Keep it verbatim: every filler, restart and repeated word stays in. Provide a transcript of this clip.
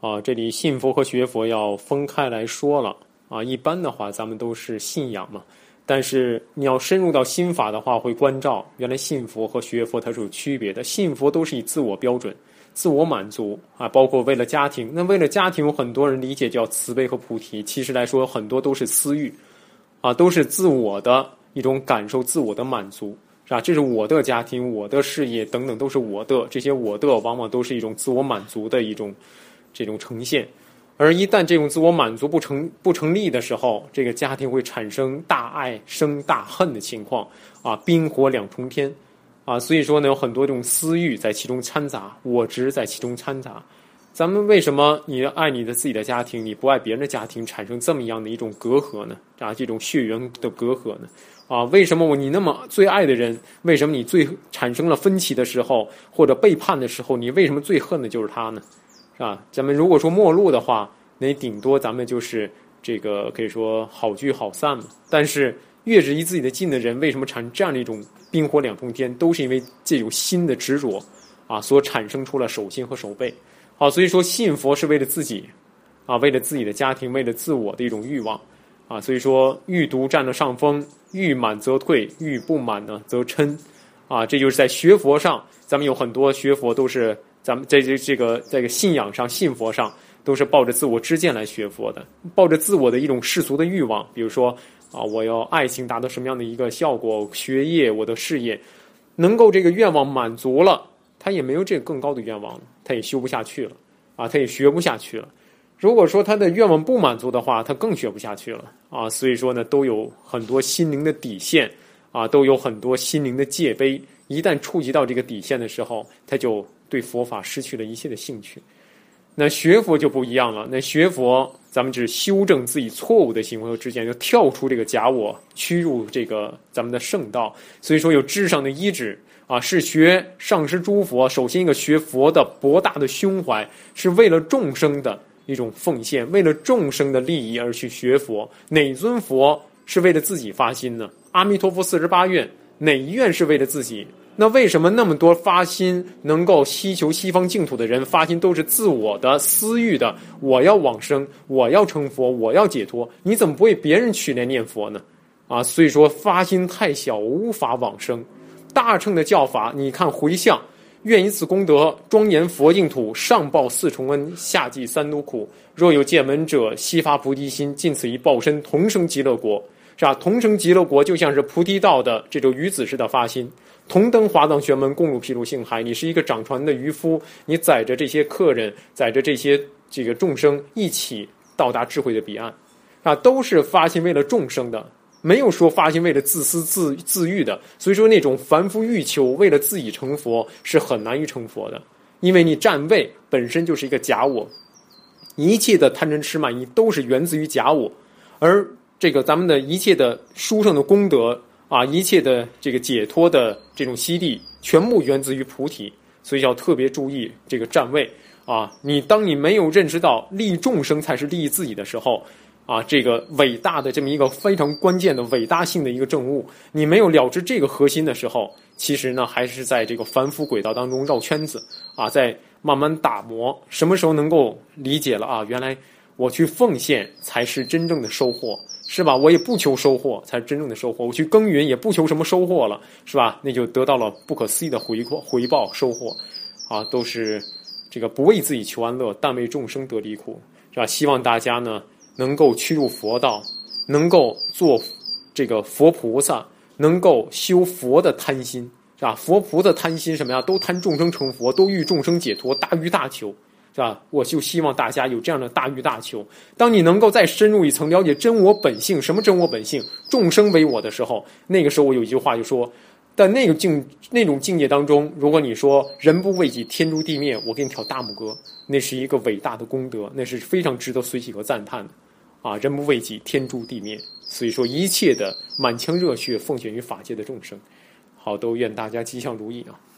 啊，这里信佛和学佛要分开来说了啊。一般的话，咱们都是信仰嘛，但是你要深入到心法的话，会关照原来信佛和学佛它是有区别的。信佛都是以自我标准、自我满足啊，包括为了家庭。那为了家庭，有很多人理解叫慈悲和菩提，其实来说很多都是私欲啊，都是自我的一种感受、自我的满足。是吧？这是我的家庭、我的事业等等，都是我的。这些我的往往都是一种自我满足的一种这种呈现。而一旦这种自我满足不成不成立的时候，这个家庭会产生大爱生大恨的情况啊，冰火两重天啊。所以说呢，有很多这种私欲在其中掺杂，我执在其中掺杂。咱们为什么你爱你的自己的家庭，你不爱别人的家庭，产生这么样的一种隔阂呢？啊，这种血缘的隔阂呢？啊，为什么我你那么最爱的人，为什么你最产生了分歧的时候，或者背叛的时候，你为什么最恨的就是他呢？是吧？咱们如果说陌路的话，那顶多咱们就是这个可以说好聚好散嘛。但是越是离自己的近的人，为什么产生这样的一种冰火两重天，都是因为这种心的执着啊，所产生出了手心和手背。好，所以说信佛是为了自己啊，为了自己的家庭，为了自我的一种欲望啊。所以说欲独占了上风，欲满则退，欲不满呢则嗔啊。这就是在学佛上，咱们有很多学佛都是咱们在这这个这个信仰上、信佛上，都是抱着自我之见来学佛的，抱着自我的一种世俗的欲望，比如说啊，我要爱情达到什么样的一个效果，学业、我的事业，能够这个愿望满足了，他也没有这个更高的愿望了，他也修不下去了啊，他也学不下去了。如果说他的愿望不满足的话，他更学不下去了啊。所以说呢，都有很多心灵的底线啊，都有很多心灵的戒碑。一旦触及到这个底线的时候，他就对佛法失去了一切的兴趣。那学佛就不一样了，那学佛咱们只修正自己错误的行为和之间，就跳出这个假我，趋入这个咱们的圣道。所以说有智上的依止啊，是学上师诸佛。首先一个学佛的博大的胸怀，是为了众生的一种奉献，为了众生的利益而去学佛。哪尊佛是为了自己发心呢？阿弥陀佛四十八愿，哪一愿是为了自己？那为什么那么多发心能够希求西方净土的人发心都是自我的私欲的，我要往生，我要成佛，我要解脱，你怎么不为别人去来念佛呢？啊，所以说发心太小，无法往生。大乘的教法，你看回向，愿以此功德庄严佛净土，上报四重恩，下济三毒苦。若有见闻者，悉发菩提心，尽此一报身，同生极乐国。是吧？同生极乐国就像是菩提道的这种鱼子式的发心，同登华藏玄门，共入毗卢性海。你是一个掌船的渔夫，你载着这些客人，载着这些这个众生一起到达智慧的彼岸啊，都是发心为了众生的，没有说发心为了自私自自欲的。所以说那种凡夫欲求为了自己成佛是很难于成佛的，因为你占位本身就是一个假我，一切的贪嗔痴慢疑都是源自于假我。而这个咱们的一切的殊胜的功德啊，一切的这个解脱的这种悉地，全部源自于菩提。所以要特别注意这个站位啊！你当你没有认识到利众生才是利益自己的时候啊，这个伟大的这么一个非常关键的伟大性的一个证悟，你没有了知这个核心的时候，其实呢还是在这个凡夫轨道当中绕圈子啊，在慢慢打磨。什么时候能够理解了啊？原来我去奉献才是真正的收获，是吧？我也不求收获才是真正的收获，我去耕耘也不求什么收获了，是吧？那就得到了不可思议的回回报收获啊，都是这个不为自己求安乐，但为众生得离苦，是吧？希望大家呢能够趋入佛道，能够做这个佛菩萨，能够修佛的贪心，是吧？佛菩萨贪心什么呀？都贪众生成佛，都欲众生解脱，大欲大求，是吧？我就希望大家有这样的大欲大求。当你能够再深入一层了解真我本性，什么真我本性？众生为我的时候，那个时候我有一句话就说，在那个境那种境界当中，如果你说人不为己，天诛地灭，我给你挑大拇哥，那是一个伟大的功德，那是非常值得随喜和赞叹的啊！人不为己，天诛地灭。所以说，一切的满腔热血奉献于法界的众生。好，都愿大家吉祥如意啊！